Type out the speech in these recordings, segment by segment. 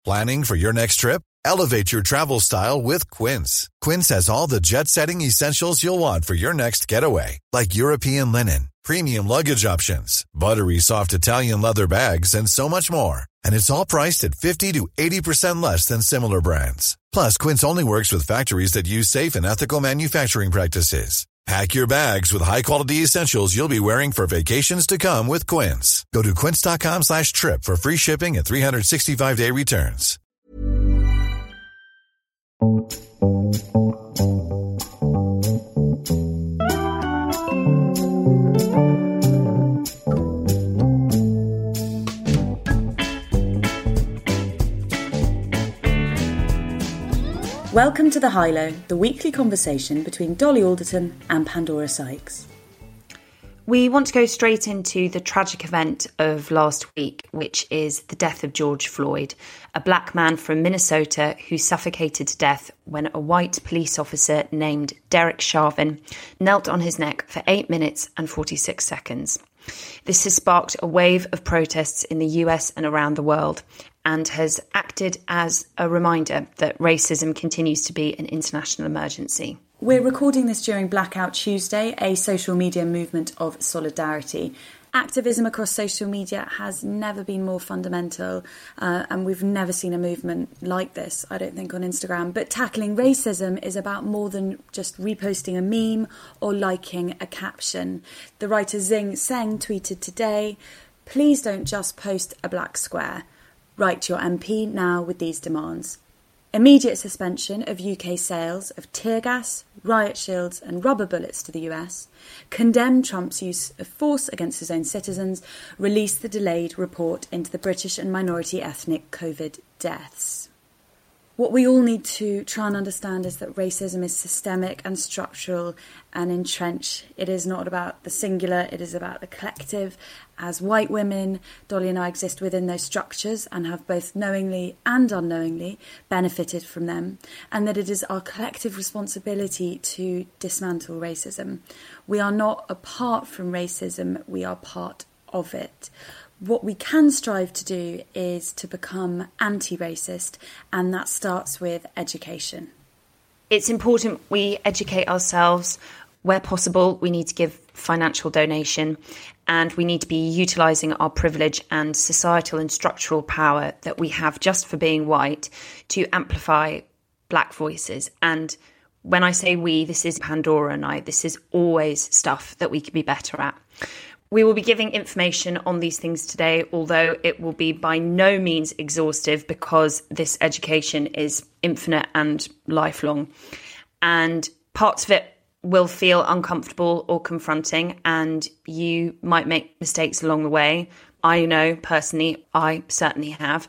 Planning for your next trip? Elevate your travel style with Quince. Quince has all the jet-setting essentials you'll want for your next getaway, like European linen, premium luggage options, buttery soft Italian leather bags, and so much more. And it's all priced at 50 to 80% less than similar brands. Plus, Quince only works with factories that use safe and ethical manufacturing practices. Pack your bags with high-quality essentials you'll be wearing for vacations to come with Quince. Go to quince.com/trip for free shipping and 365-day returns. Welcome to The High Low, the weekly conversation between Dolly Alderton and Pandora Sykes. We want to go straight into the tragic event of last week, which is the death of George Floyd, a black man from Minnesota who suffocated to death when a white police officer named Derek Chauvin knelt on his neck for 8 minutes and 46 seconds. This has sparked a wave of protests in the US and around the world and has acted as a reminder that racism continues to be an international emergency. We're recording this during Blackout Tuesday, a social media movement of solidarity. Activism across social media has never been more fundamental, and we've never seen a movement like this, I don't think, on Instagram. But tackling racism is about more than just reposting a meme or liking a caption. The writer Xing Tseng tweeted today, "Please don't just post a black square. Write your MP now with these demands. Immediate suspension of UK sales of tear gas, riot shields and rubber bullets to the US. Condemn Trump's use of force against his own citizens. Release the delayed report into the British and minority ethnic COVID deaths." What we all need to try and understand is that racism is systemic and structural and entrenched. It is not about the singular, it is about the collective. As white women, Dolly and I exist within those structures and have both knowingly and unknowingly benefited from them, and that it is our collective responsibility to dismantle racism. We are not apart from racism, we are part of it. What we can strive to do is to become anti-racist, and that starts with education. It's important we educate ourselves. Where possible, we need to give financial donation, and we need to be utilising our privilege and societal and structural power that we have just for being white to amplify black voices. And when I say we, this is Pandora and I, this is always stuff that we could be better at. We will be giving information on these things today, although it will be by no means exhaustive because this education is infinite and lifelong. And parts of it will feel uncomfortable or confronting, and you might make mistakes along the way. I know personally, I certainly have.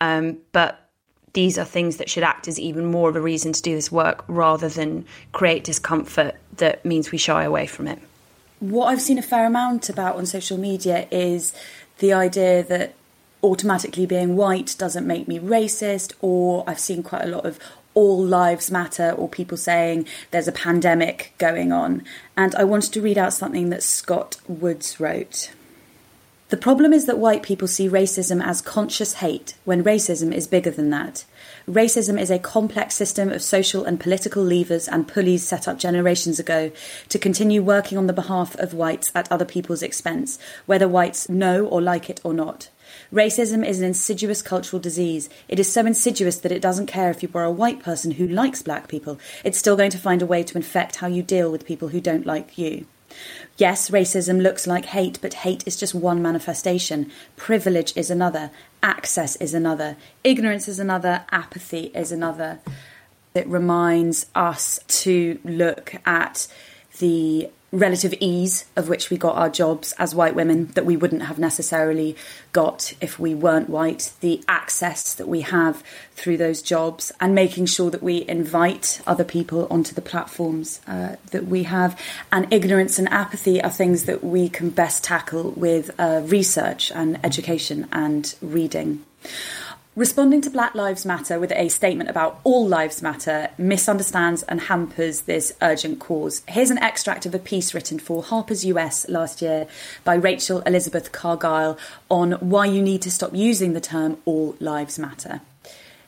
But these are things that should act as even more of a reason to do this work rather than create discomfort that means we shy away from it. What I've seen a fair amount about on social media is the idea that automatically being white doesn't make me racist, or I've seen quite a lot of all lives matter, or people saying there's a pandemic going on. And I wanted to read out something that Scott Woods wrote. "The problem is that white people see racism as conscious hate, when racism is bigger than that. Racism is a complex system of social and political levers and pulleys set up generations ago to continue working on the behalf of whites at other people's expense, whether whites know or like it or not. Racism is an insidious cultural disease. It is so insidious that it doesn't care if you are a white person who likes black people. It's still going to find a way to infect how you deal with people who don't like you. Yes, racism looks like hate, but hate is just one manifestation. Privilege is another. Access is another. Ignorance is another. Apathy is another." It reminds us to look at the relative ease of which we got our jobs as white women that we wouldn't have necessarily got if we weren't white, the access that we have through those jobs, and making sure that we invite other people onto the platforms that we have. And ignorance and apathy are things that we can best tackle with research and education and reading. Responding to Black Lives Matter with a statement about all lives matter misunderstands and hampers this urgent cause. Here's an extract of a piece written for Harper's US last year by Rachel Elizabeth Cargyle on why you need to stop using the term all lives matter.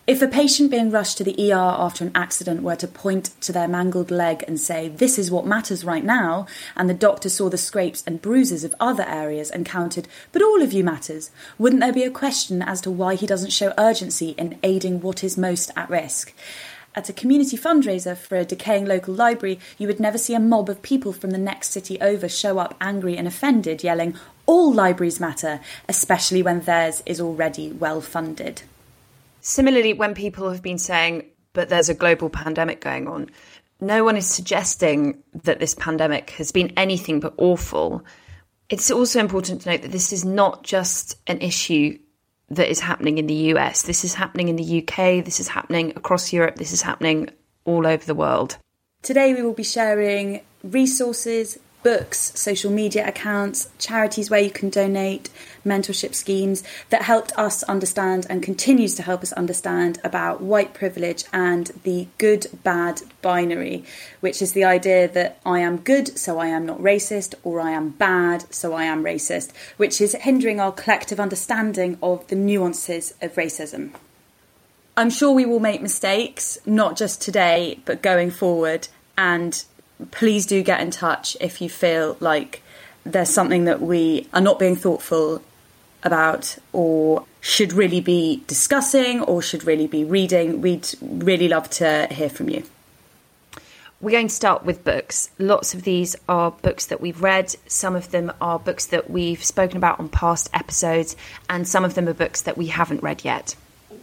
If a patient being rushed to the ER after an accident were to point to their mangled leg and say, "This is what matters right now," and the doctor saw the scrapes and bruises of other areas and counted, "But all of you matters," wouldn't there be a question as to why he doesn't show urgency in aiding what is most at risk? At a community fundraiser for a decaying local library, you would never see a mob of people from the next city over show up angry and offended, yelling, "All libraries matter," especially when theirs is already well funded. Similarly, when people have been saying, but there's a global pandemic going on, no one is suggesting that this pandemic has been anything but awful. It's also important to note that this is not just an issue that is happening in the US. This is happening in the UK. This is happening across Europe. This is happening all over the world. Today we will be sharing resources, books, social media accounts, charities where you can donate, mentorship schemes that helped us understand and continues to help us understand about white privilege and the good-bad binary, which is the idea that I am good, so I am not racist, or I am bad, so I am racist, which is hindering our collective understanding of the nuances of racism. I'm sure we will make mistakes, not just today, but going forward, and please do get in touch if you feel like there's something that we are not being thoughtful about or should really be discussing or should really be reading. We'd really love to hear from you. We're going to start with books. Lots of these are books that we've read. Some of them are books that we've spoken about on past episodes, and some of them are books that we haven't read yet.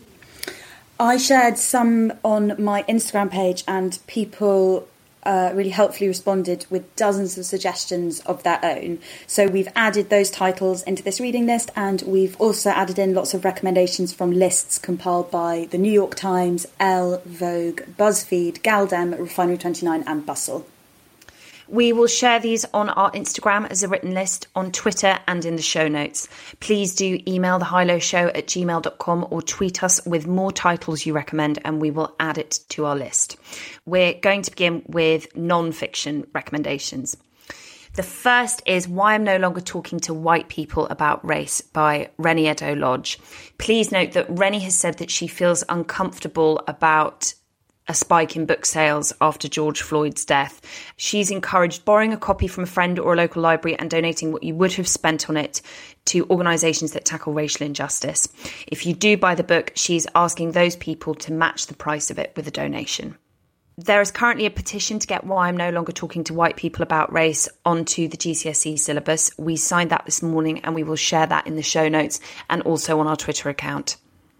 I shared some on my Instagram page and people really helpfully responded with dozens of suggestions of their own. So we've added those titles into this reading list, and we've also added in lots of recommendations from lists compiled by the New York Times, Elle, Vogue, BuzzFeed, Galdem, Refinery29 and Bustle. We will share these on our Instagram as a written list, on Twitter and in the show notes. Please do email thehighlowshow@gmail.com or tweet us with more titles you recommend and we will add it to our list. We're going to begin with non-fiction recommendations. The first is Why I'm No Longer Talking to White People About Race by Reni Eddo-Lodge. Please note that Reni has said that she feels uncomfortable about a spike in book sales after George Floyd's death. She's encouraged borrowing a copy from a friend or a local library and donating what you would have spent on it to organisations that tackle racial injustice. If you do buy the book, she's asking those people to match the price of it with a donation. There is currently a petition to get Why I'm No Longer Talking to White People About Race onto the GCSE syllabus. We signed that this morning and we will share that in the show notes and also on our Twitter account.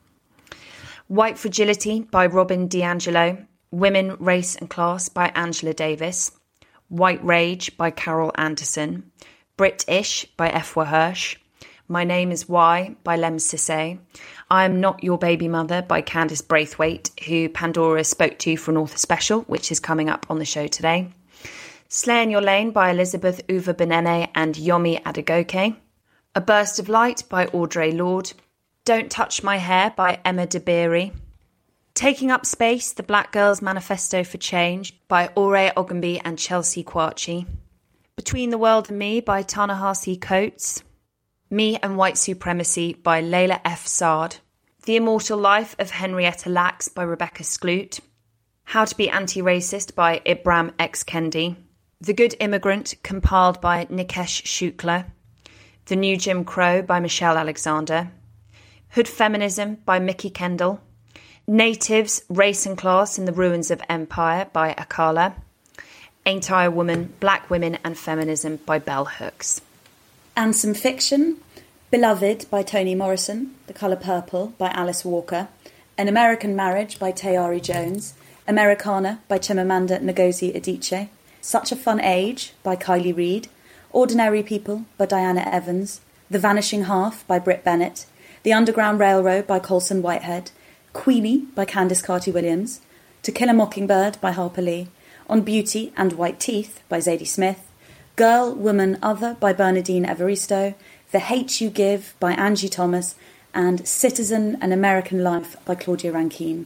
White Fragility by Robin DiAngelo, Women, Race and Class by Angela Davis, White Rage by Carol Anderson, Brit-ish by Efwa Hirsch, My Name is Why by Lem Sissay, I Am Not Your Baby Mother by Candice Braithwaite, who Pandora spoke to for an author special, which is coming up on the show today, Slay in Your Lane by Elizabeth Uva-Benene and Yomi Adegoke, A Burst of Light by Audre Lorde, Don't Touch My Hair by Emma Dabiri, Taking Up Space, The Black Girls' Manifesto for Change by Ore Ogunbi and Chelsea Kwachi, Between the World and Me by Ta-Nehisi Coates, Me and White Supremacy by Layla F. Saad, The Immortal Life of Henrietta Lacks by Rebecca Skloot, How to Be Anti-Racist by Ibram X. Kendi, The Good Immigrant compiled by Nikesh Shukla, The New Jim Crow by Michelle Alexander, Hood Feminism by Mickey Kendall, Natives, Race and Class in the Ruins of Empire by Akala, Ain't I a Woman, Black Women and Feminism by Bell Hooks. And some fiction, Beloved by Toni Morrison, The Colour Purple by Alice Walker, An American Marriage by Tayari Jones, Americana by Chimamanda Ngozi Adichie, Such a Fun Age by Kylie Reid, Ordinary People by Diana Evans, The Vanishing Half by Britt Bennett, The Underground Railroad by Colson Whitehead, Queenie by Candice Carty-Williams, To Kill a Mockingbird by Harper Lee, On Beauty and White Teeth by Zadie Smith, Girl, Woman, Other by Bernadine Evaristo, The Hate You Give by Angie Thomas, and Citizen, An American Life by Claudia Rankine.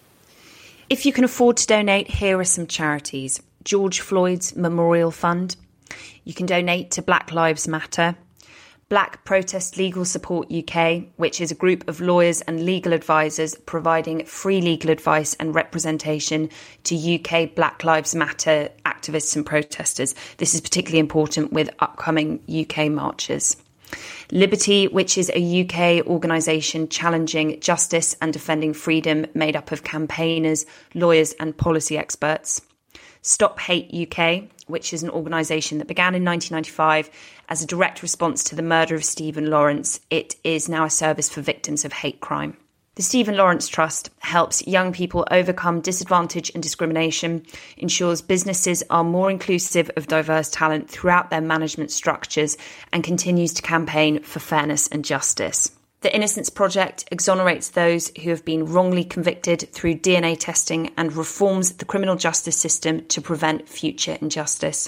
If you can afford to donate, here are some charities. George Floyd's Memorial Fund. You can donate to Black Lives Matter, Black Protest Legal Support UK, which is a group of lawyers and legal advisors providing free legal advice and representation to UK Black Lives Matter activists and protesters. This is particularly important with upcoming UK marches. Liberty, which is a UK organisation challenging justice and defending freedom, made up of campaigners, lawyers and policy experts. Stop Hate UK, which is an organisation that began in 1995 as a direct response to the murder of Stephen Lawrence. It is now a service for victims of hate crime. The Stephen Lawrence Trust helps young people overcome disadvantage and discrimination, ensures businesses are more inclusive of diverse talent throughout their management structures, and continues to campaign for fairness and justice. The Innocence Project exonerates those who have been wrongly convicted through DNA testing and reforms the criminal justice system to prevent future injustice.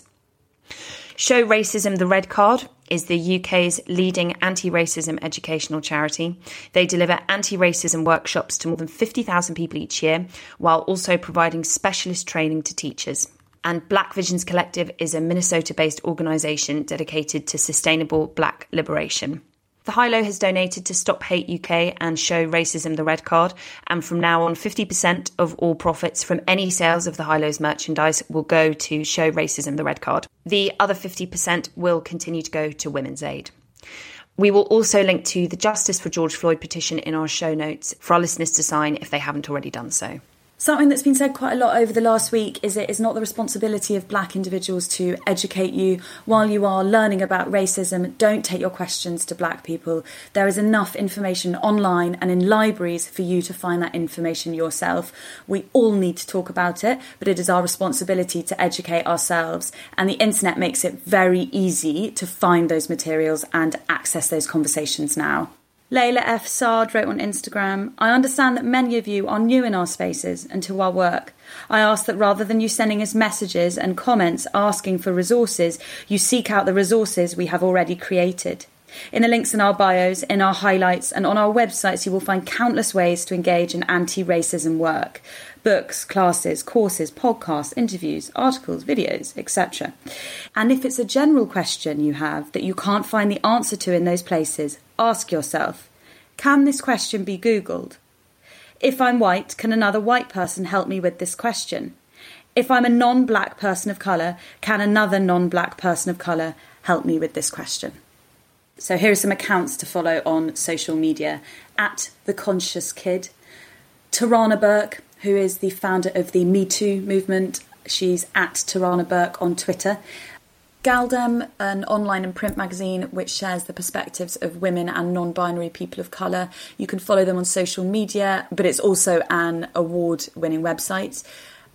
Show Racism the Red Card is the UK's leading anti-racism educational charity. They deliver anti-racism workshops to more than 50,000 people each year, while also providing specialist training to teachers. And Black Visions Collective is a Minnesota-based organisation dedicated to sustainable Black liberation. The High Low has donated to Stop Hate UK and Show Racism the Red Card, and from now on 50% of all profits from any sales of the High Low's merchandise will go to Show Racism the Red Card. The other 50% will continue to go to Women's Aid. We will also link to the Justice for George Floyd petition in our show notes for our listeners to sign if they haven't already done so. Something that's been said quite a lot over the last week is it is not the responsibility of Black individuals to educate you. While you are learning about racism, don't take your questions to Black people. There is enough information online and in libraries for you to find that information yourself. We all need to talk about it, but it is our responsibility to educate ourselves. And the internet makes it very easy to find those materials and access those conversations now. Layla F. Saad wrote on Instagram, I understand that many of you are new in our spaces and to our work. I ask that rather than you sending us messages and comments asking for resources, you seek out the resources we have already created. In the links in our bios, in our highlights and on our websites, you will find countless ways to engage in anti-racism work. Books, classes, courses, podcasts, interviews, articles, videos, etc. And if it's a general question you have that you can't find the answer to in those places, ask yourself, can this question be Googled? If I'm white, can another white person help me with this question? If I'm a non-Black person of colour, can another non-Black person of colour help me with this question? So here are some accounts to follow on social media. At The Conscious Kid, Tarana Burke, who is the founder of the Me Too movement. She's at Tarana Burke on Twitter. Galdem, an online and print magazine which shares the perspectives of women and non-binary people of colour. You can follow them on social media, but it's also an award-winning website.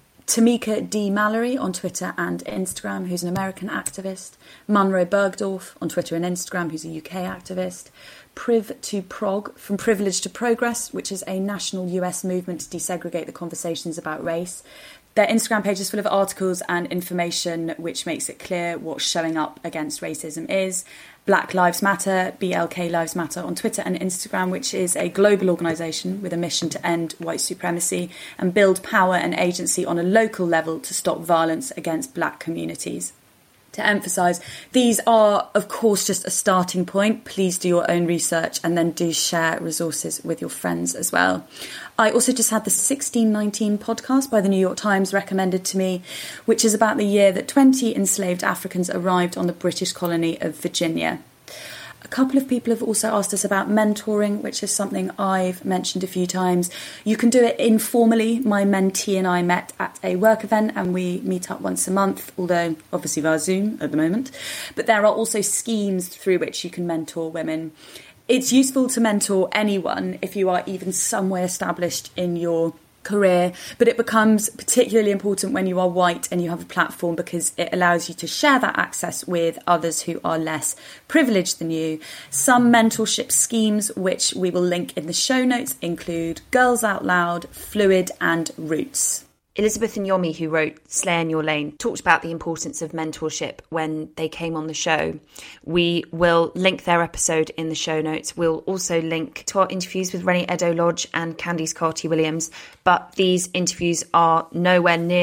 Tamika D. Mallory on Twitter and Instagram, who's an American activist. Munro Bergdorf on Twitter and Instagram, who's a UK activist. Priv to Prog, from Privilege to Progress, which is a national US movement to desegregate the conversations about race. Their Instagram page is full of articles and information which makes it clear what showing up against racism is. Black Lives Matter, BLK Lives Matter on Twitter and Instagram, which is a global organisation with a mission to end white supremacy and build power and agency on a local level to stop violence against Black communities. To emphasise, these are, of course, just a starting point. Please do your own research and then do share resources with your friends as well. I also just had the 1619 podcast by the New York Times recommended to me, which is about the year that 20 enslaved Africans arrived on the British colony of Virginia. A couple of people have also asked us about mentoring, which is something I've mentioned a few times. You can do it informally. My mentee and I met at a work event and we meet up once a month, although obviously via Zoom at the moment. But there are also schemes through which you can mentor women. It's useful to mentor anyone if you are even some way established in your career, but it becomes particularly important when you are white and you have a platform because it allows you to share that access with others who are less privileged than you. Some mentorship schemes, which we will link in the show notes, include Girls Out Loud, Fluid and Roots. Elizabeth Nyomi, who wrote Slay in Your Lane, talked about the importance of mentorship when they came on the show. We will link their episode in the show notes. We'll also link to our interviews with Rennie Edo Lodge and Candice Carty-Williams, but these interviews are nowhere near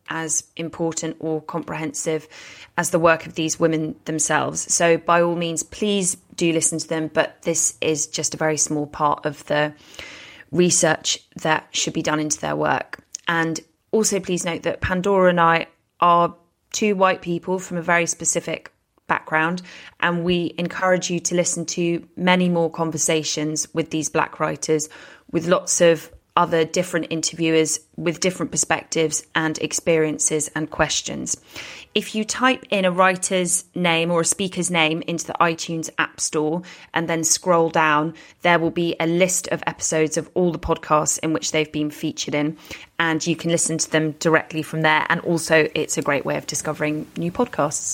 as important or comprehensive as the work of these women themselves. So by all means, please do listen to them, but this is just a very small part of the research that should be done into their work. And also please note that Pandora and I are two white people from a very specific background, and we encourage you to listen to many more conversations with these Black writers, with lots of other different interviewers with different perspectives and experiences and questions. If you type in a writer's name or a speaker's name into the iTunes App Store and then scroll down, there will be a list of episodes of all the podcasts in which they've been featured in, and you can listen to them directly from there. And also, it's a great way of discovering new podcasts.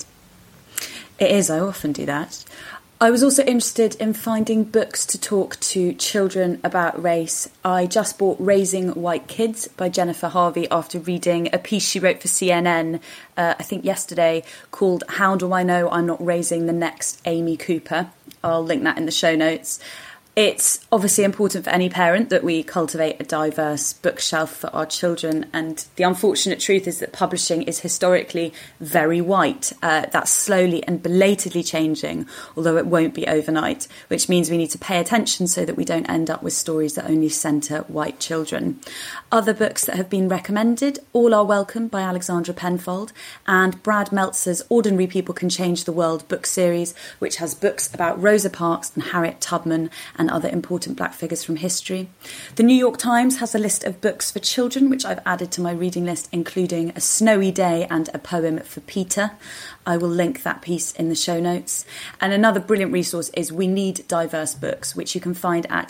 It is, I often do that. I was also interested in finding books to talk to children about race. I just bought Raising White Kids by Jennifer Harvey after reading a piece she wrote for CNN, I think yesterday, called How Do I Know I'm Not Raising the Next Amy Cooper? I'll link that in the show notes. It's obviously important for any parent that we cultivate a diverse bookshelf for our children, and the unfortunate truth is that publishing is historically very white. That's slowly and belatedly changing, although it won't be overnight, which means we need to pay attention so that we don't end up with stories that only centre white children. Other books that have been recommended: All Are Welcome by Alexandra Penfold, and Brad Meltzer's Ordinary People Can Change the World book series, which has books about Rosa Parks and Harriet Tubman and other important Black figures from history. The New York Times has a list of books for children, which I've added to my reading list, including A Snowy Day and A Poem for Peter. I will link that piece in the show notes. And another brilliant resource is We Need Diverse Books, which you can find at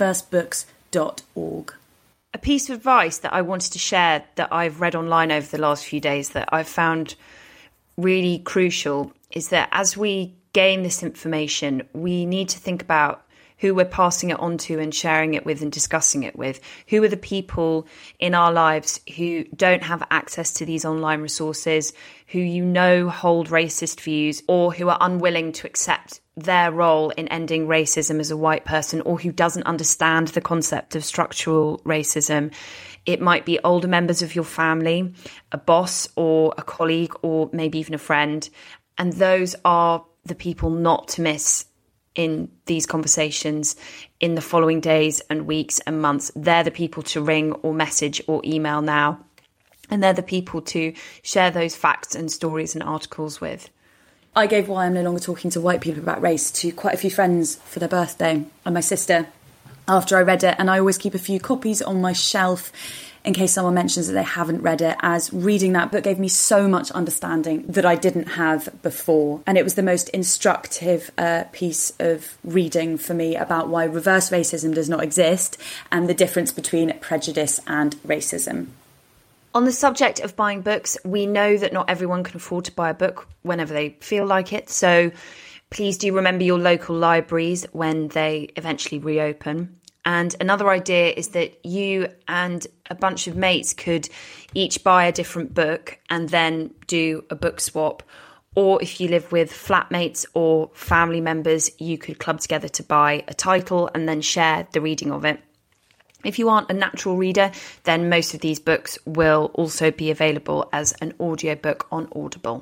diversebooks.org. A piece of advice that I wanted to share that I've read online over the last few days that I've found really crucial is that as we gain this information, we need to think about who we're passing it on to and sharing it with and discussing it with. Who are the people in our lives who don't have access to these online resources, who you know hold racist views, or who are unwilling to accept their role in ending racism as a white person, or who doesn't understand the concept of structural racism. It might be older members of your family, a boss or a colleague, or maybe even a friend. And those are the people not to miss in these conversations in the following days and weeks and months. They're the people to ring or message or email now. And they're the people to share those facts and stories and articles with. I gave Why I'm No Longer Talking to White People About Race to quite a few friends for their birthday, and my sister after I read it. And I always keep a few copies on my shelf in case someone mentions that they haven't read it, as reading that book gave me so much understanding that I didn't have before. And it was the most instructive piece of reading for me about why reverse racism does not exist and the difference between prejudice and racism. On the subject of buying books, we know that not everyone can afford to buy a book whenever they feel like it. So please do remember your local libraries when they eventually reopen. And another idea is that you and a bunch of mates could each buy a different book and then do a book swap. Or if you live with flatmates or family members, you could club together to buy a title and then share the reading of it. If you aren't a natural reader, then most of these books will also be available as an audiobook on Audible.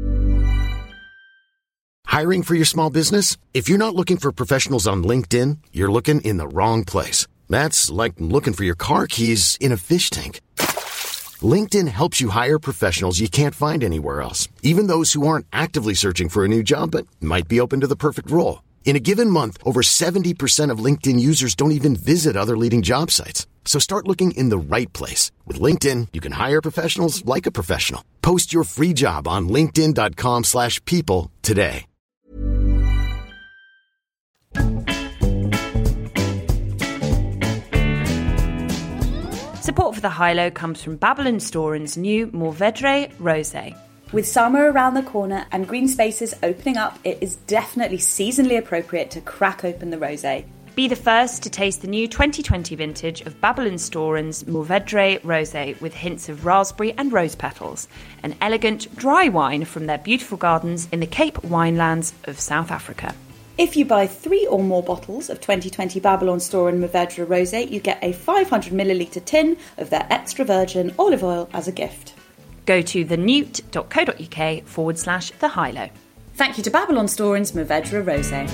Hiring for your small business? If you're not looking for professionals on LinkedIn, you're looking in the wrong place. That's like looking for your car keys in a fish tank. LinkedIn helps you hire professionals you can't find anywhere else, even those who aren't actively searching for a new job but might be open to the perfect role. In a given month, over 70% of LinkedIn users don't even visit other leading job sites. So start looking in the right place. With LinkedIn, you can hire professionals like a professional. Post your free job on linkedin.com/people today. Support for the High Low comes from Babylon Storen's new Mourvedre Rosé. With summer around the corner and green spaces opening up, it is definitely seasonally appropriate to crack open the rosé. Be the first to taste the new 2020 vintage of Babylon Storen's Mourvedre Rosé with hints of raspberry and rose petals, an elegant, dry wine from their beautiful gardens in the Cape Winelands of South Africa. If you buy 3 or more bottles of 2020 Babylon Storen Mourvedre Rosé, you get a 500ml tin of their extra virgin olive oil as a gift. Go to thenewt.co.uk/the high low. Thank you to Babylon Store and Mourvedre Rosé.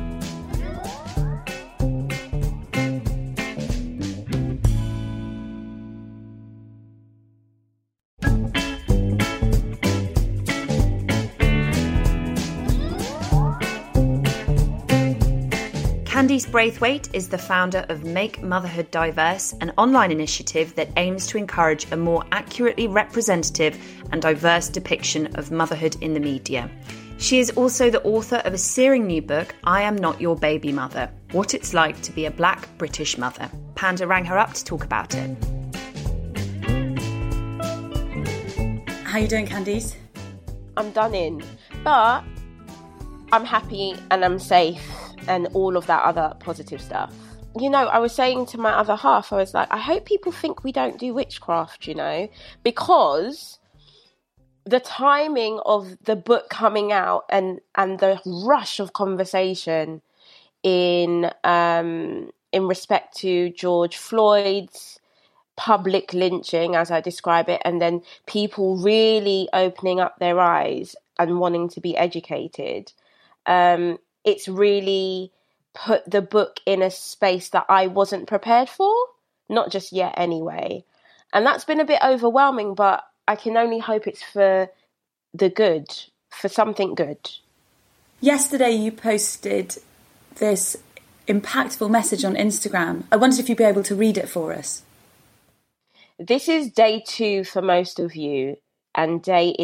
Candice Braithwaite is the founder of Make Motherhood Diverse, an online initiative that aims to encourage a more accurately representative and diverse depiction of motherhood in the media. She is also the author of a searing new book, I Am Not Your Baby Mother, What It's Like to Be a Black British Mother. Panda rang her up to talk about it. How you doing, Candice? I'm done in, but I'm happy and I'm safe and all of that other positive stuff. You know, I was saying to my other half, I was like, I hope people think we don't do witchcraft, you know, because the timing of the book coming out and the rush of conversation in respect to George Floyd's public lynching, as I describe it, and then people really opening up their eyes and wanting to be educated, it's really put the book in a space that I wasn't prepared for, not just yet anyway. And that's been a bit overwhelming, but I can only hope it's for the good, for something good. Yesterday you posted this impactful message on Instagram. I wondered if you'd be able to read it for us. This is day 2 for most of you and day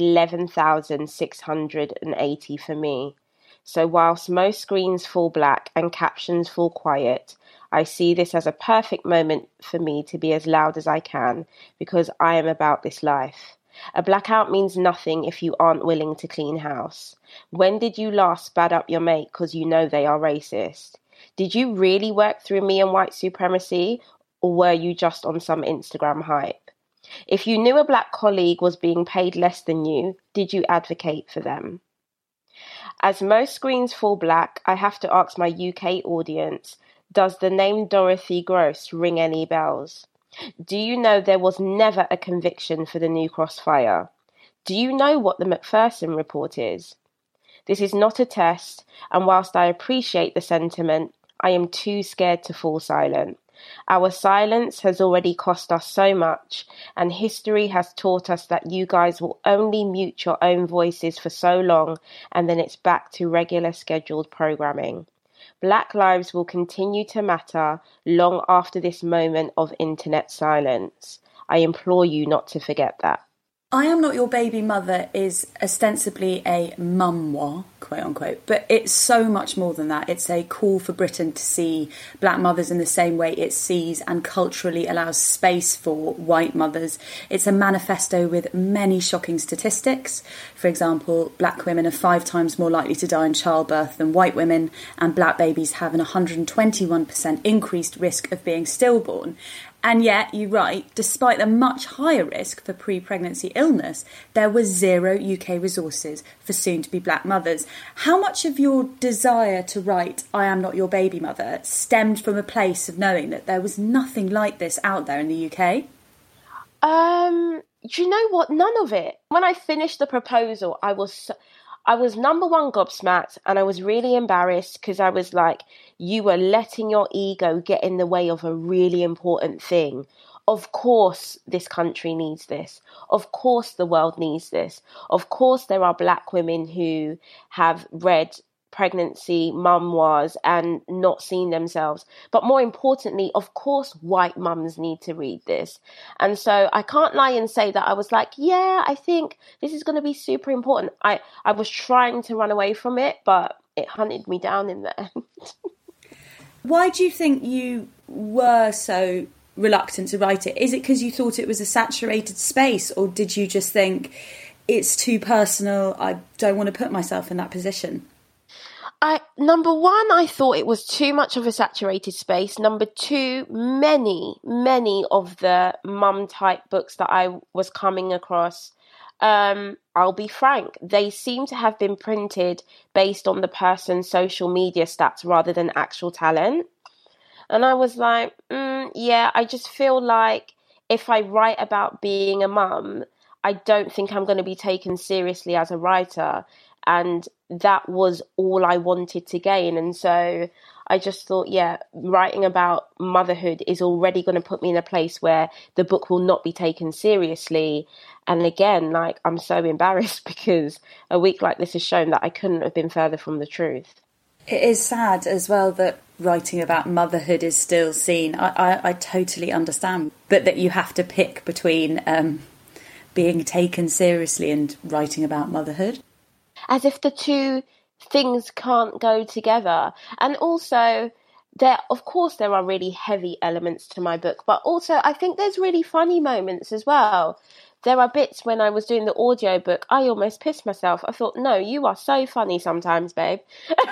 11,680 for me. So whilst most screens fall black and captions fall quiet, I see this as a perfect moment for me to be as loud as I can because I am about this life. A blackout means nothing if you aren't willing to clean house. When did you last bad up your mate because you know they are racist? Did you really work through me and white supremacy, or were you just on some Instagram hype? If you knew a black colleague was being paid less than you, did you advocate for them? As most screens fall black, I have to ask my UK audience, does the name Dorothy Gross ring any bells? Do you know there was never a conviction for the New Cross fire? Do you know what the Macpherson report is? This is not a test, and whilst I appreciate the sentiment, I am too scared to fall silent. Our silence has already cost us so much, and history has taught us that you guys will only mute your own voices for so long, and then it's back to regular scheduled programming. Black lives will continue to matter long after this moment of internet silence. I implore you not to forget that. I Am Not Your Baby Mother is ostensibly a memoir, quote unquote, but it's so much more than that. It's a call for Britain to see black mothers in the same way it sees and culturally allows space for white mothers. It's a manifesto with many shocking statistics. For example, black women are 5 times more likely to die in childbirth than white women, and black babies have an 121% increased risk of being stillborn. And yet, you write, despite the much higher risk for pre-pregnancy illness, there were 0 UK resources for soon-to-be black mothers. How much of your desire to write I Am Not Your Baby Mother stemmed from a place of knowing that there was nothing like this out there in the UK? Do you know what? None of it. When I finished the proposal, I was number one gobsmacked, and I was really embarrassed because I was like, you were letting your ego get in the way of a really important thing. Of course this country needs this. Of course the world needs this. Of course there are black women who have read pregnancy memoirs and not seen themselves. But more importantly, of course, white mums need to read this. And so I can't lie and say that I was like, yeah, I think this is going to be super important. I was trying to run away from it, but it hunted me down in the end. Why do you think you were so reluctant to write it? Is it because you thought it was a saturated space, or did you just think it's too personal, I don't want to put myself in that position? Number one, I thought it was too much of a saturated space. Number two, many of the mum type books that I was coming across, I'll be frank, they seem to have been printed based on the person's social media stats rather than actual talent. And I was like, yeah, I just feel like if I write about being a mum, I don't think I'm going to be taken seriously as a writer. And that was all I wanted to gain. And so I just thought, yeah, writing about motherhood is already going to put me in a place where the book will not be taken seriously. And again, like, I'm so embarrassed because a week like this has shown that I couldn't have been further from the truth. It is sad as well that writing about motherhood is still seen. I totally understand, but that you have to pick between being taken seriously and writing about motherhood. As if the two things can't go together. And also, of course, there are really heavy elements to my book, but also I think there's really funny moments as well. There are bits when I was doing the audiobook, I almost pissed myself. I thought, no, you are so funny sometimes, babe.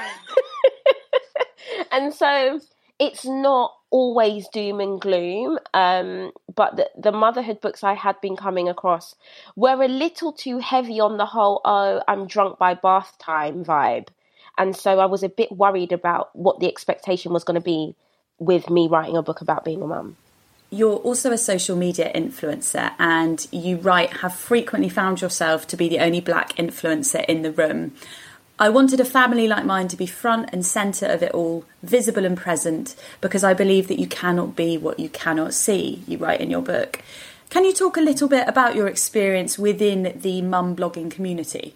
And so it's not always doom and gloom, but the motherhood books I had been coming across were a little too heavy on the whole, oh, I'm drunk by bath time vibe. And so I was a bit worried about what the expectation was going to be with me writing a book about being a mum. You're also a social media influencer, and you have frequently found yourself to be the only black influencer in the room. I wanted a family like mine to be front and centre of it all, visible and present, because I believe that you cannot be what you cannot see, you write in your book. Can you talk a little bit about your experience within the mum blogging community?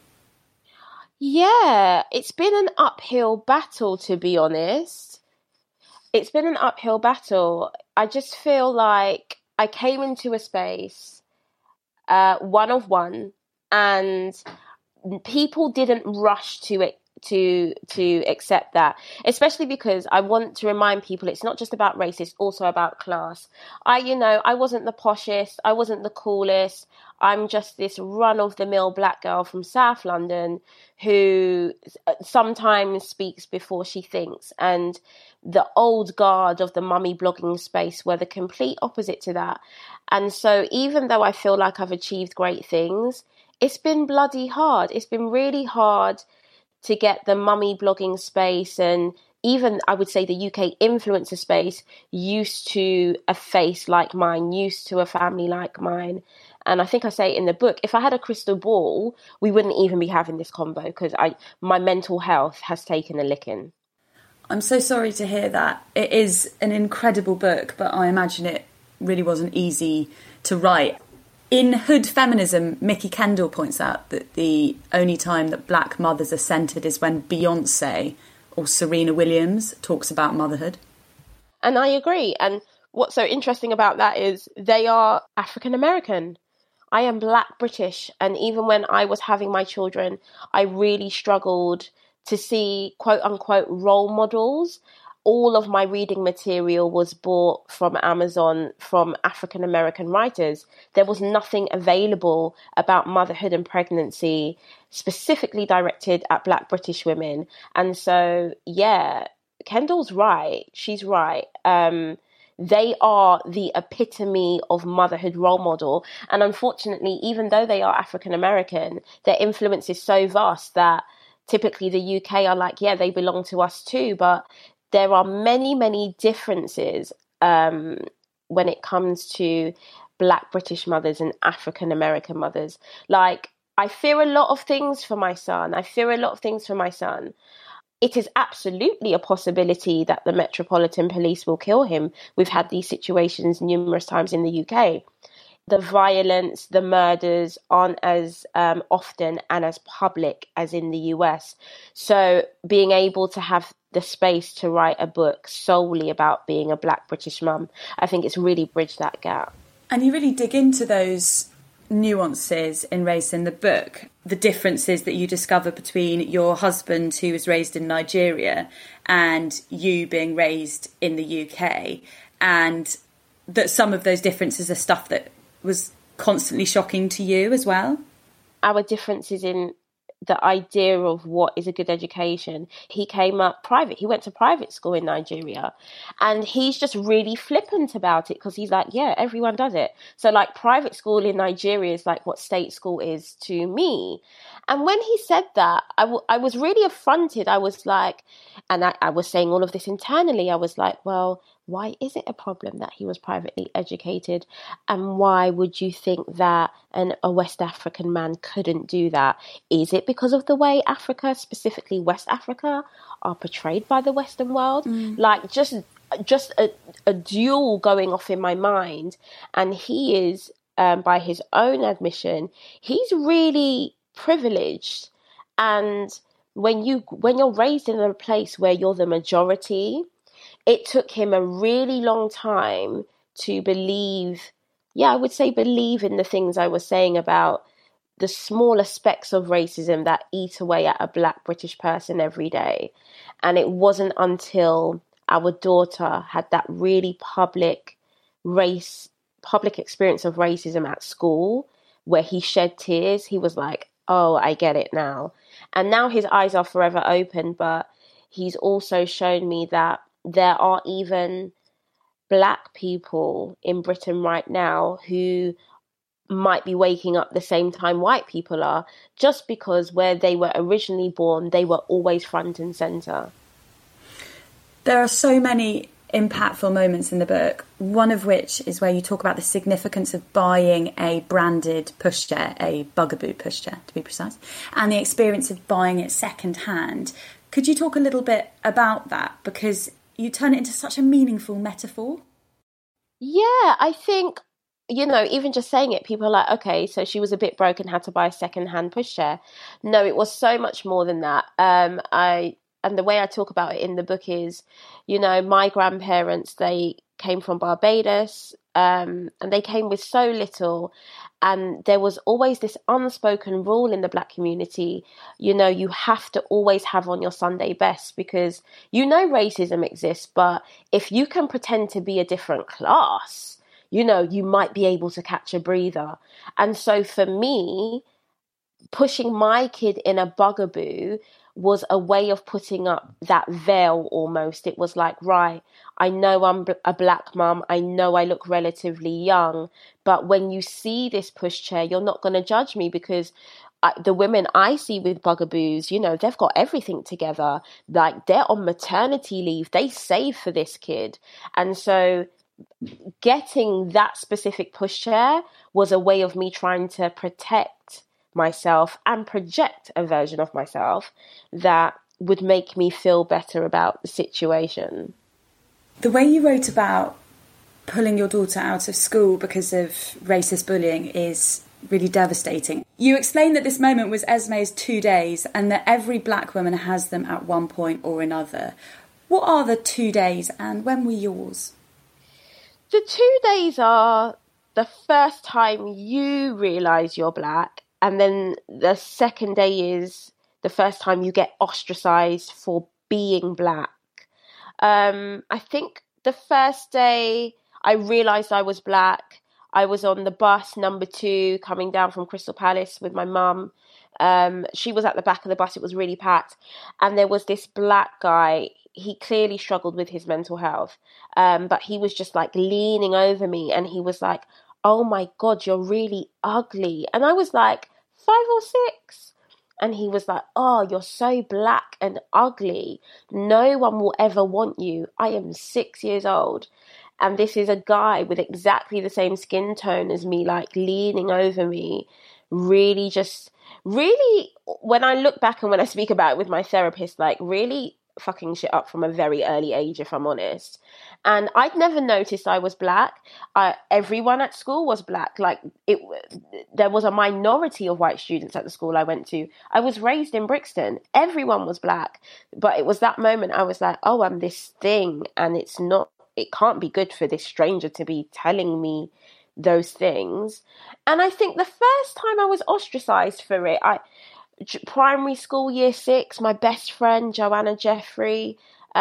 Yeah, it's been an uphill battle, to be honest. It's been an uphill battle. I just feel like I came into a space, one of one, and people didn't rush to accept that, especially because I want to remind people it's not just about race, it's also about class. I wasn't the poshest, I wasn't the coolest. I'm just this run-of-the-mill black girl from South London who sometimes speaks before she thinks. And the old guard of the mummy blogging space were the complete opposite to that. And so even though I feel like I've achieved great things, it's been bloody hard. It's been really hard to get the mummy blogging space and even, I would say, the UK influencer space used to a face like mine, used to a family like mine. And I think I say it in the book, if I had a crystal ball, we wouldn't even be having this convo because my mental health has taken a licking. I'm so sorry to hear that. It is an incredible book, but I imagine it really wasn't easy to write. In Hood Feminism, Mickey Kendall points out that the only time that black mothers are centred is when Beyonce or Serena Williams talks about motherhood. And I agree. And what's so interesting about that is they are African American. I am Black British. And even when I was having my children, I really struggled to see quote unquote role models. All of my reading material was bought from Amazon from African American writers. There was nothing available about motherhood and pregnancy specifically directed at Black British women. And so, yeah, Kendall's right. She's right. They are the epitome of motherhood role model. And unfortunately, even though they are African American, their influence is so vast that typically the UK are like, yeah, they belong to us too. But there are many, many differences when it comes to Black British mothers and African American mothers. Like, I fear a lot of things for my son. It is absolutely a possibility that the Metropolitan Police will kill him. We've had these situations numerous times in the UK. The violence, the murders aren't as often and as public as in the US. So being able to have the space to write a book solely about being a Black British mum, I think it's really bridged that gap. And you really dig into those nuances in race in the book, the differences that you discover between your husband, who was raised in Nigeria, and you being raised in the UK, and that some of those differences are stuff that was constantly shocking to you as well. Our differences in the idea of what is a good education. He came up private. He went to private school in Nigeria, and he's just really flippant about it because he's like, yeah, everyone does it. So like private school in Nigeria is like what state school is to me. And when he said that, I was really affronted. I was like, and I was saying all of this internally. I was like, well, why is it a problem that he was privately educated? And why would you think that a West African man couldn't do that? Is it because of the way Africa, specifically West Africa, are portrayed by the Western world? Like, just a duel going off in my mind. And he is, by his own admission, he's really privileged. And when you're raised in a place where you're the majority, it took him a really long time to believe in the things I was saying about the smaller specks of racism that eat away at a Black British person every day. And it wasn't until our daughter had that really public experience of racism at school where he shed tears. He was like, oh, I get it now. And now his eyes are forever open, but he's also shown me that there are even Black people in Britain right now who might be waking up the same time white people are, just because where they were originally born, they were always front and centre. There are so many impactful moments in the book, one of which is where you talk about the significance of buying a branded pushchair, a Bugaboo pushchair to be precise, and the experience of buying it second hand. Could you talk a little bit about that? Because you turn it into such a meaningful metaphor. Yeah, I think, even just saying it, people are like, okay, so she was a bit broke and had to buy a second-hand pushchair. No, it was so much more than that. And the way I talk about it in the book is, my grandparents, they came from Barbados, and they came with so little. And there was always this unspoken rule in the Black community, you have to always have on your Sunday best because, racism exists. But if you can pretend to be a different class, you might be able to catch a breather. And so for me, pushing my kid in a Bugaboo was a way of putting up that veil almost. It was like, right, I know I'm a Black mum. I know I look relatively young. But when you see this pushchair, you're not going to judge me because the women I see with Bugaboos, they've got everything together. Like, they're on maternity leave. They save for this kid. And so getting that specific pushchair was a way of me trying to protect myself and project a version of myself that would make me feel better about the situation. The way you wrote about pulling your daughter out of school because of racist bullying is really devastating. You explained that this moment was Esme's 2 days and that every Black woman has them at one point or another. What are the 2 days and when were yours? The 2 days are the first time you realise you're Black. And then the second day is the first time you get ostracised for being Black. I think the first day I realised I was Black, I was on the bus number 2 coming down from Crystal Palace with my mum. She was at the back of the bus. It was really packed. And there was this Black guy. He clearly struggled with his mental health. But he was just like leaning over me and he was like, oh my God, you're really ugly. And I was like, 5 or 6. And he was like, oh, you're so Black and ugly. No one will ever want you. I am 6 years old. And this is a guy with exactly the same skin tone as me, like leaning over me. Really, when I look back and when I speak about it with my therapist, like really fucking shit up from a very early age, if I'm honest. And I'd never noticed I was Black. Everyone at school was Black. There was a minority of white students at the school I went to. I was raised in Brixton. Everyone was Black. But it was that moment I was like, oh, I'm this thing. And it can't be good for this stranger to be telling me those things. And I think the first time I was ostracized for it, primary school, year 6, my best friend, Joanna Jeffrey,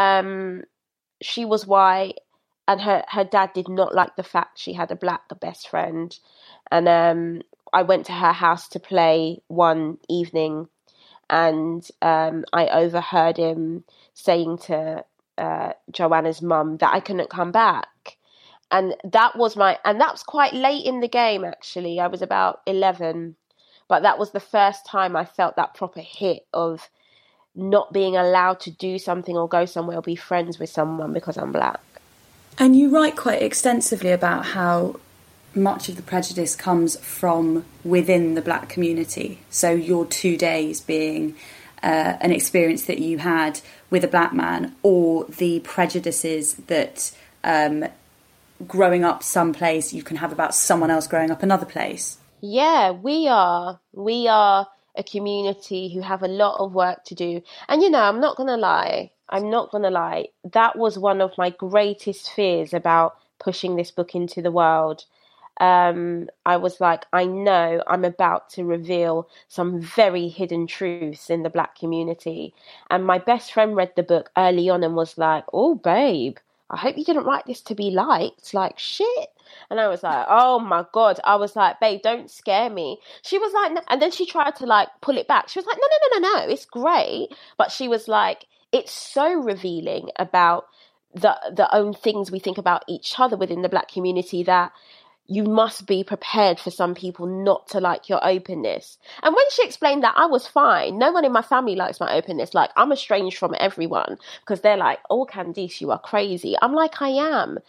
she was white and her dad did not like the fact she had a Black best friend. And I went to her house to play one evening and I overheard him saying to Joanna's mum that I couldn't come back. And that was quite late in the game, actually. I was about 11. But that was the first time I felt that proper hit of not being allowed to do something or go somewhere or be friends with someone because I'm Black. And you write quite extensively about how much of the prejudice comes from within the black community. So your 2 days being an experience that you had with a black man, or the prejudices that growing up someplace you can have about someone else growing up another place. Yeah, we are a community who have a lot of work to do. And, I'm not going to lie. That was one of my greatest fears about pushing this book into the world. I was like, I know I'm about to reveal some very hidden truths in the black community. And my best friend read the book early on and was like, oh, babe, I hope you didn't write this to be liked. Like, shit. And I was like, oh my God. I was like, babe, don't scare me. She was like, no. And then she tried to like pull it back. She was like, no, it's great. But she was like, it's so revealing about the own things we think about each other within the black community that you must be prepared for some people not to like your openness. And when she explained that, I was fine. No one in my family likes my openness. Like, I'm estranged from everyone because they're like, oh, Candice, you are crazy. I'm like, I am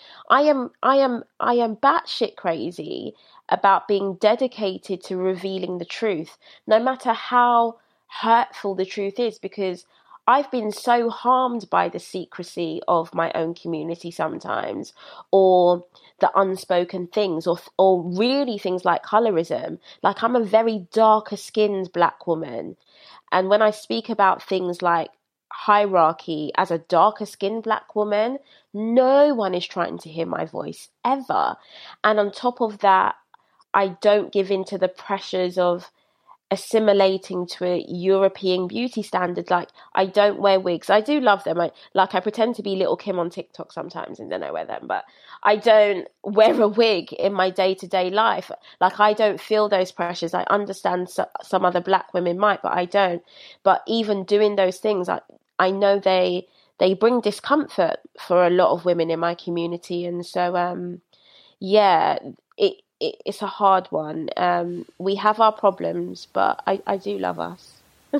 batshit crazy about being dedicated to revealing the truth, no matter how hurtful the truth is, because I've been so harmed by the secrecy of my own community sometimes, or the unspoken things, or really things like colorism. Like, I'm a very darker skinned black woman. And when I speak about things like hierarchy as a darker skinned black woman, no one is trying to hear my voice ever. And on top of that, I don't give in to the pressures of assimilating to a European beauty standard. Like, I don't wear wigs. I do love them. I pretend to be Little Kim on TikTok sometimes and then I wear them, but I don't wear a wig in my day-to-day life. Like, I don't feel those pressures. I understand some other black women might, but I don't. But even doing those things, I know they bring discomfort for a lot of women in my community. And so, it's a hard one. We have our problems, but I do love us.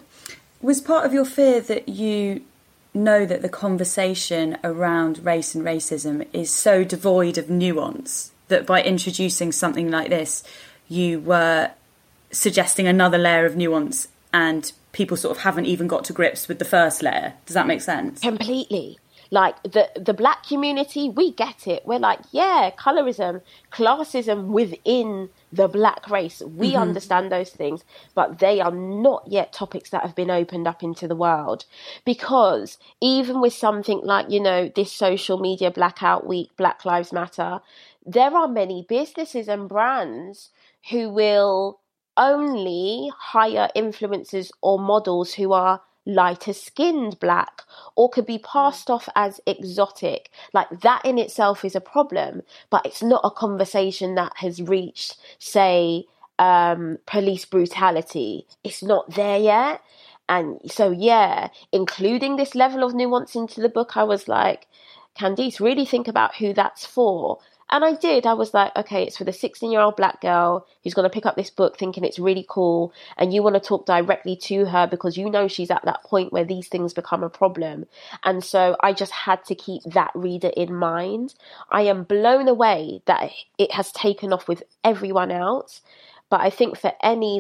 Was part of your fear that you know that the conversation around race and racism is so devoid of nuance that by introducing something like this, you were suggesting another layer of nuance and people sort of haven't even got to grips with the first layer? Does that make sense? Completely. Like, the black community, we get it. We're like, yeah, colorism, classism within the black race. We understand those things, but they are not yet topics that have been opened up into the world. Because even with something like, this social media blackout week, Black Lives Matter, there are many businesses and brands who will only hire influencers or models who are lighter skinned black, or could be passed off as exotic. Like, that in itself is a problem, but it's not a conversation that has reached, say, police brutality. It's not there yet. And so, yeah, including this level of nuance into the book, I was like, Candice, really think about who that's for. And I did. I was like, okay, it's for the 16-year-old black girl who's going to pick up this book thinking it's really cool. And you want to talk directly to her because you know she's at that point where these things become a problem. And so I just had to keep that reader in mind. I am blown away that it has taken off with everyone else. But I think for any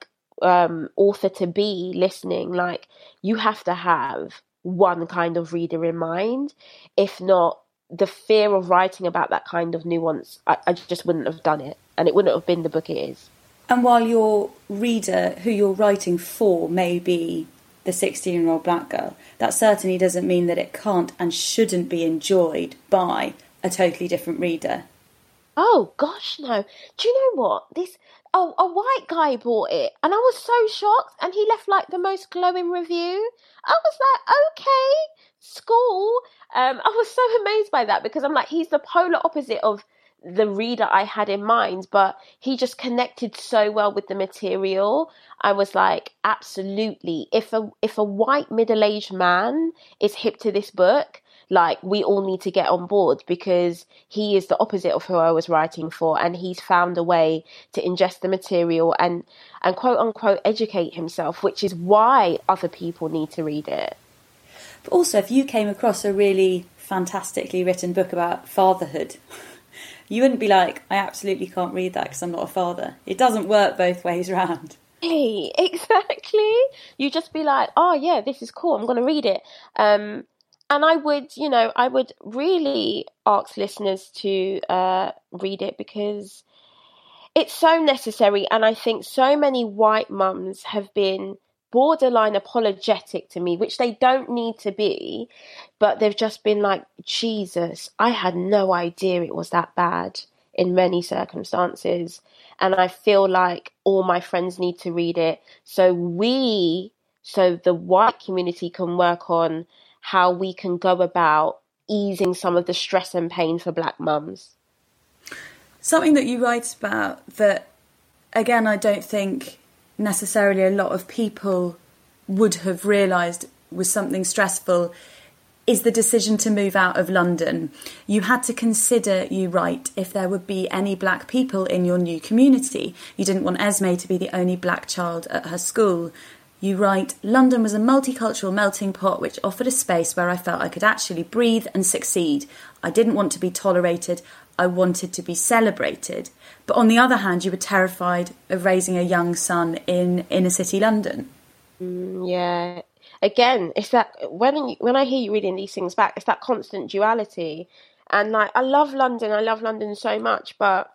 author to be listening, you have to have one kind of reader in mind. If not, the fear of writing about that kind of nuance, I just wouldn't have done it. And it wouldn't have been the book it is. And while your reader, who you're writing for, may be the 16-year-old black girl, that certainly doesn't mean that it can't and shouldn't be enjoyed by a totally different reader. Oh, gosh, no. Do you know what? A white guy bought it, and I was so shocked, and he left, the most glowing review. I was like, okay, school. I was so amazed by that, because I'm like, he's the polar opposite of the reader I had in mind, but he just connected so well with the material. I was like, absolutely. If a white middle-aged man is hip to this book, we all need to get on board, because he is the opposite of who I was writing for, and he's found a way to ingest the material and quote unquote educate himself, which is why other people need to read it. But also, if you came across a really fantastically written book about fatherhood, you wouldn't be like, I absolutely can't read that because I'm not a father. It doesn't work both ways around. Exactly. You just be like, oh yeah, this is cool, I'm going to read it. And I would really ask listeners to read it, because it's so necessary. And I think so many white mums have been borderline apologetic to me, which they don't need to be, but they've just been like, Jesus, I had no idea it was that bad in many circumstances. And I feel like all my friends need to read it, so the white community can work on how we can go about easing some of the stress and pain for black mums. Something that you write about that, again, I don't think necessarily a lot of people would have realised was something stressful, is the decision to move out of London. You had to consider, you write, if there would be any black people in your new community. You didn't want Esme to be the only black child at her school. You write, London was a multicultural melting pot which offered a space where I felt I could actually breathe and succeed. I didn't want to be tolerated. I wanted to be celebrated. But on the other hand, you were terrified of raising a young son in inner city London. Yeah. Again, it's that when I hear you reading these things back, it's that constant duality. And like, I love London so much, but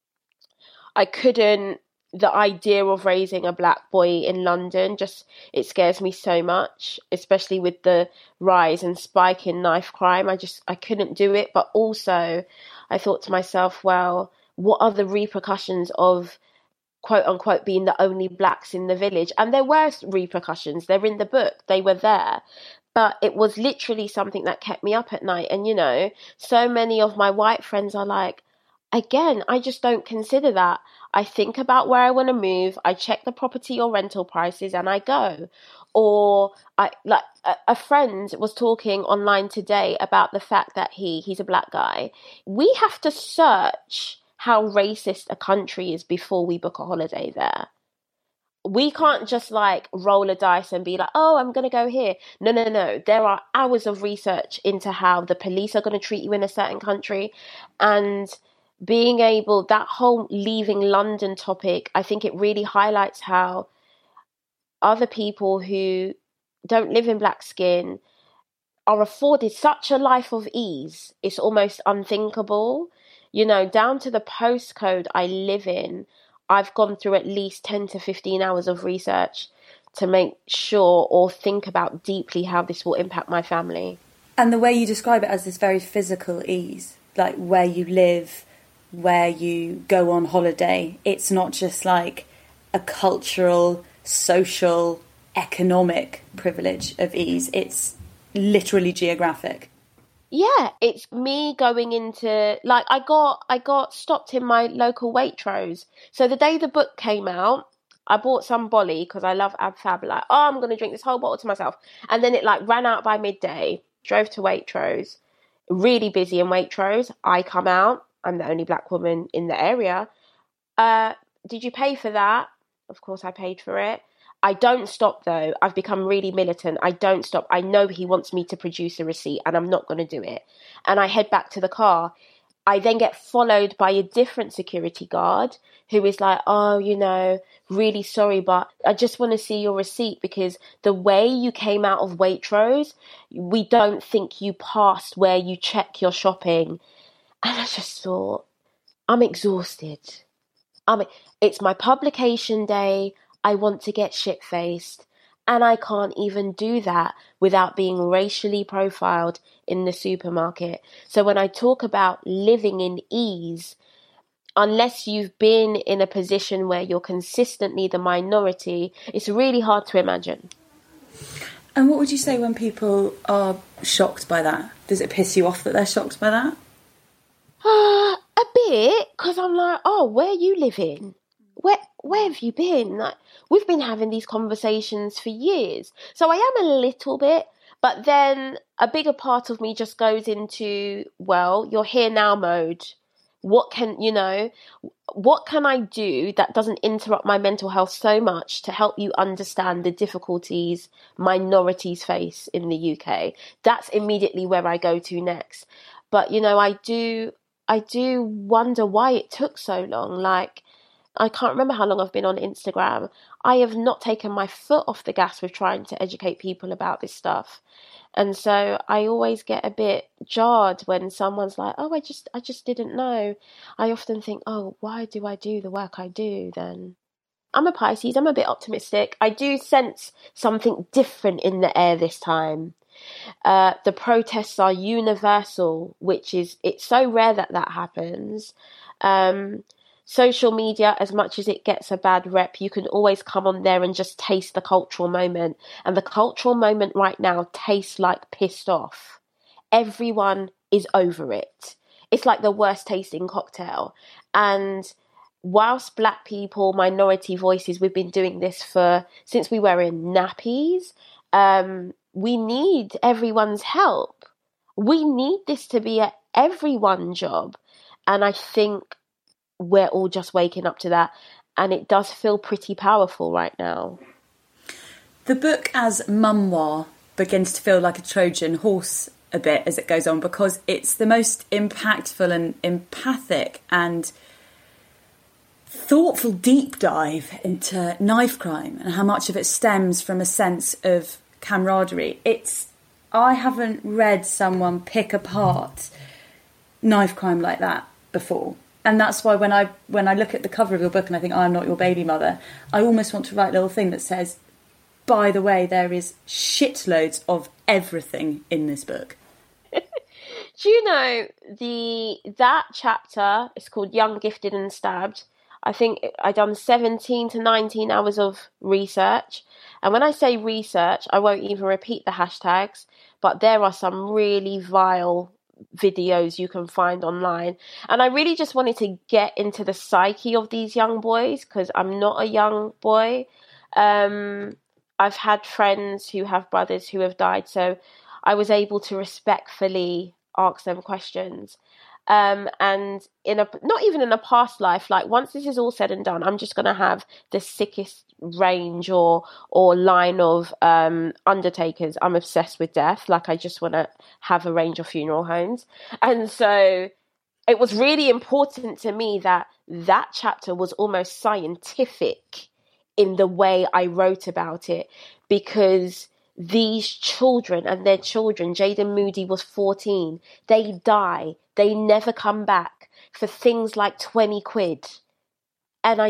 I couldn't. The idea of raising a black boy in London, it scares me so much, especially with the rise and spike in knife crime. I couldn't do it. But also I thought to myself, well, what are the repercussions of quote unquote being the only blacks in the village? And there were repercussions. They're in the book. They were there. But it was literally something that kept me up at night. And, so many of my white friends are like, again, I just don't consider that. I think about where I want to move. I check the property or rental prices and I go. Or a friend was talking online today about the fact that he's a black guy. We have to search how racist a country is before we book a holiday there. We can't just roll a dice and be like, oh, I'm going to go here. No. There are hours of research into how the police are going to treat you in a certain country. And being able, that whole leaving London topic, I think it really highlights how other people who don't live in black skin are afforded such a life of ease. It's almost unthinkable. Down to the postcode I live in, I've gone through at least 10 to 15 hours of research to make sure or think about deeply how this will impact my family. And the way you describe it as this very physical ease, like where you live, where you go on holiday, it's not just like a cultural, social, economic privilege of ease. It's literally geographic. Yeah, it's me going into, I got stopped in my local Waitrose. So the day the book came out, I bought some Bolly because I love Ab Fab. I'm going to drink this whole bottle to myself. And then it ran out by midday, drove to Waitrose, really busy in Waitrose. I come out, I'm the only black woman in the area. Did you pay for that? Of course I paid for it. I don't stop though. I've become really militant. I don't stop. I know he wants me to produce a receipt and I'm not going to do it. And I head back to the car. I then get followed by a different security guard who is like, oh, really sorry, but I just want to see your receipt because the way you came out of Waitrose, we don't think you passed where you check your shopping. And I just thought, I'm exhausted. It's my publication day. I want to get shit-faced. And I can't even do that without being racially profiled in the supermarket. So when I talk about living in ease, unless you've been in a position where you're consistently the minority, it's really hard to imagine. And what would you say when people are shocked by that? Does it piss you off that they're shocked by that? A bit, because I'm like, oh, where are you living? Where have you been? We've been having these conversations for years. So I am a little bit, but then a bigger part of me just goes into, well, you're here now mode. What can I do that doesn't interrupt my mental health so much to help you understand the difficulties minorities face in the UK? That's immediately where I go to next. But, I do wonder why it took so long. Like, I can't remember how long I've been on Instagram. I have not taken my foot off the gas with trying to educate people about this stuff. And so I always get a bit jarred when someone's like, oh, I just didn't know. I often think, oh, why do I do the work I do then? I'm a Pisces. I'm a bit optimistic. I do sense something different in the air this time. The protests are universal, it's so rare that happens. Social media, as much as it gets a bad rep, you can always come on there and just taste the cultural moment. And the cultural moment right now tastes like pissed off. Everyone is over it. It's like the worst tasting cocktail. And whilst Black people, minority voices, we've been doing this since we were in nappies, we need everyone's help. We need this to be a everyone job. And I think we're all just waking up to that. And it does feel pretty powerful right now. The book as memoir begins to feel like a Trojan horse a bit as it goes on, because it's the most impactful and empathic and thoughtful deep dive into knife crime and how much of it stems from a sense of camaraderie. I haven't read someone pick apart knife crime like that before. And that's why when I look at the cover of your book and I think, I'm not your baby mother, I almost want to write a little thing that says, by the way, there is shitloads of everything in this book. Do you know that chapter is called Young, Gifted and Stabbed? I think I done 17 to 19 hours of research. And when I say research, I won't even repeat the hashtags, but there are some really vile videos you can find online. And I really just wanted to get into the psyche of these young boys, because I'm not a young boy. I've had friends who have brothers who have died, so I was able to respectfully ask them questions. And not even in a past life, like once this is all said and done, I'm just going to have the sickest range or line of undertakers. I'm obsessed with death. Like I just want to have a range of funeral homes. And so it was really important to me that chapter was almost scientific in the way I wrote about it, because these children and their children, Jaden Moody was 14, they die. They never come back for things like 20 quid. And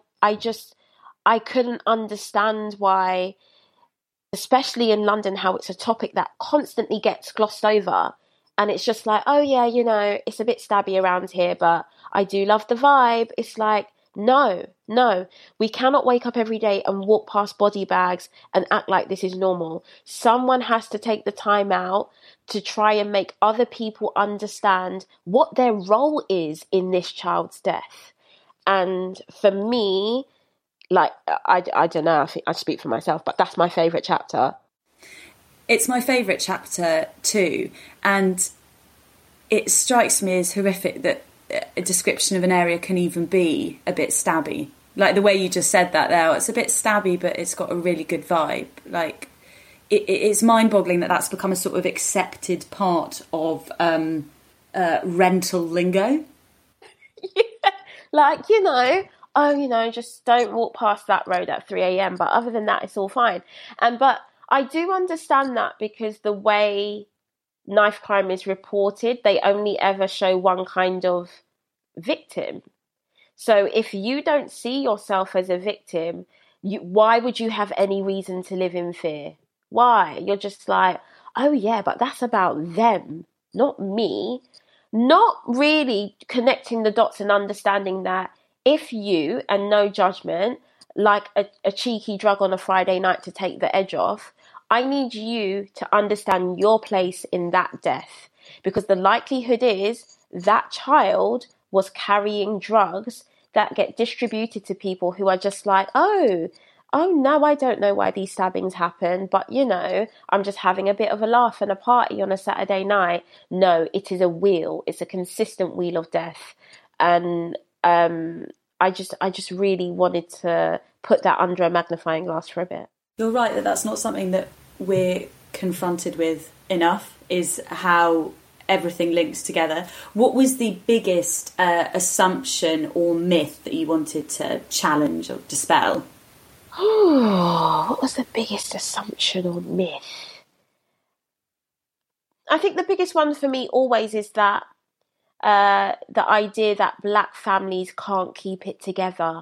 I couldn't understand why, especially in London, how it's a topic that constantly gets glossed over. And it's just like, oh yeah, it's a bit stabby around here, but I do love the vibe. It's like, no, we cannot wake up every day and walk past body bags and act like this is normal. Someone has to take the time out to try and make other people understand what their role is in this child's death. And for me, like, I don't know, I think I speak for myself, but that's my favourite chapter. It's my favourite chapter too. And it strikes me as horrific that a description of an area can even be a bit stabby. Like the way you just said that there, it's a bit stabby, but it's got a really good vibe. Like it's mind-boggling that that's become a sort of accepted part of rental lingo. Yeah, like, just don't walk past that road at 3 a.m. But other than that, it's all fine. But I do understand that, because the way knife crime is reported, they only ever show one kind of victim. So if you don't see yourself as a victim, why would you have any reason to live in fear? Why? You're just like, oh yeah, but that's about them, not me. Not really connecting the dots and understanding that if you, and no judgment, like a cheeky drug on a Friday night to take the edge off, I need you to understand your place in that death, because the likelihood is that child was carrying drugs that get distributed to people who are just like, oh, oh no, I don't know why these stabbings happen, but you know, I'm just having a bit of a laugh and a party on a Saturday night. No, it is a wheel. It's a consistent wheel of death. And I just really wanted to put that under a magnifying glass for a bit. You're right that that's not something that we're confronted with enough, is how everything links together. What was the biggest assumption or myth that you wanted to challenge or dispel? Oh, what was the biggest assumption or myth? I think the biggest one for me always is that the idea that black families can't keep it together.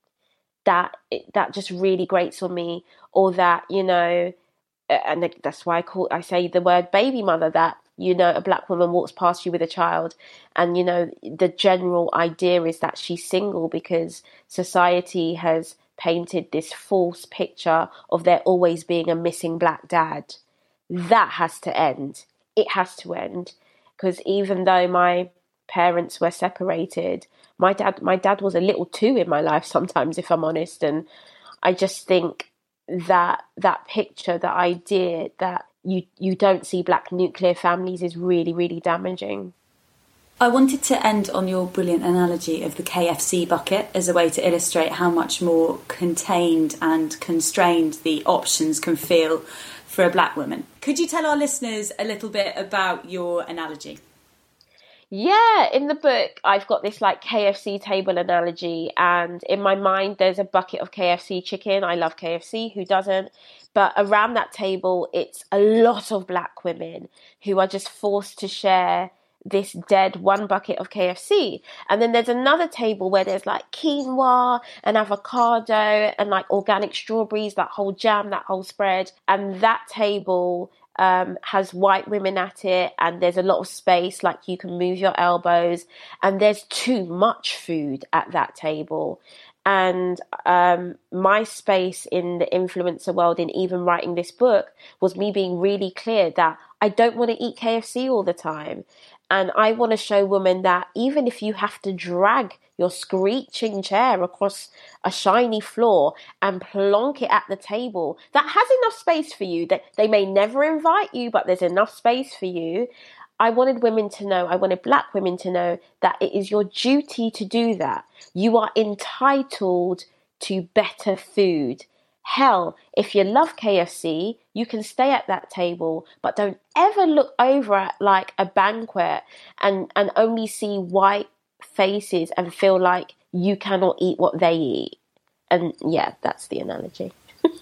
That just really grates on me. Or that, you know, and that's why I say the word baby mother, that, you know, a black woman walks past you with a child and, you know, the general idea is that she's single because society has painted this false picture of there always being a missing black dad. That has to end. It has to end. Because even though my parents were separated, my dad was a little too in my life sometimes, if I'm honest. And I just think that picture, the idea that you don't see black nuclear families is really, really damaging. I wanted to end on your brilliant analogy of the KFC bucket as a way to illustrate how much more contained and constrained the options can feel for a black woman. Could you tell our listeners a little bit about your analogy? Yeah, in the book, I've got this like KFC table analogy, and in my mind, there's a bucket of KFC chicken. I love KFC, who doesn't? But around that table, it's a lot of black women who are just forced to share this dead one bucket of KFC. And then there's another table where there's like quinoa and avocado and like organic strawberries, that whole jam, that whole spread. And that table has white women at it, and there's a lot of space, like you can move your elbows, and there's too much food at that table. And my space in the influencer world, in even writing this book, was me being really clear that I don't want to eat KFC all the time. And I want to show women that even if you have to drag your screeching chair across a shiny floor and plonk it at the table, that has enough space for you. That they may never invite you, but there's enough space for you. I wanted black women to know that it is your duty to do that. You are entitled to better food. Hell, if you love KFC, you can stay at that table, but don't ever look over at like a banquet and only see white faces and feel like you cannot eat what they eat. And yeah, that's the analogy.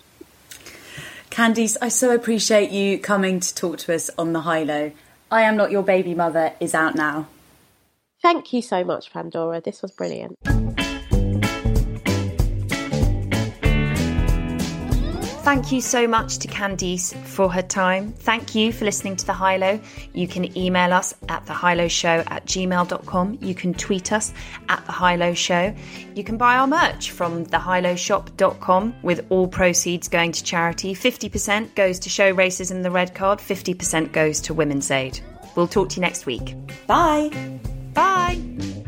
Candice, I so appreciate you coming to talk to us on The High Low. I Am Not Your Baby Mother is out now. Thank you so much, Pandora. This was brilliant. Thank you so much to Candice for her time. Thank you for listening to The High Low. You can email us at thehighlowshow@gmail.com. You can tweet us at The High Low Show. You can buy our merch from thehighlowshop.com, with all proceeds going to charity. 50% goes to Show Racism the Red Card, 50% goes to Women's Aid. We'll talk to you next week. Bye. Bye.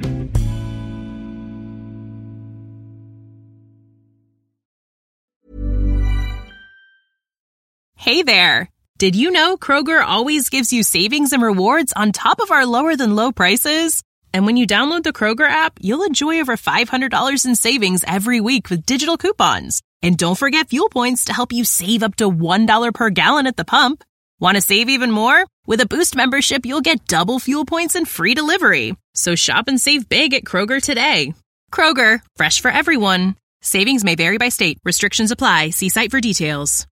Hey there! Did you know Kroger always gives you savings and rewards on top of our lower-than-low prices? And when you download the Kroger app, you'll enjoy over $500 in savings every week with digital coupons. And don't forget fuel points to help you save up to $1 per gallon at the pump. Want to save even more? With a Boost membership, you'll get double fuel points and free delivery. So shop and save big at Kroger today. Kroger, fresh for everyone. Savings may vary by state. Restrictions apply. See site for details.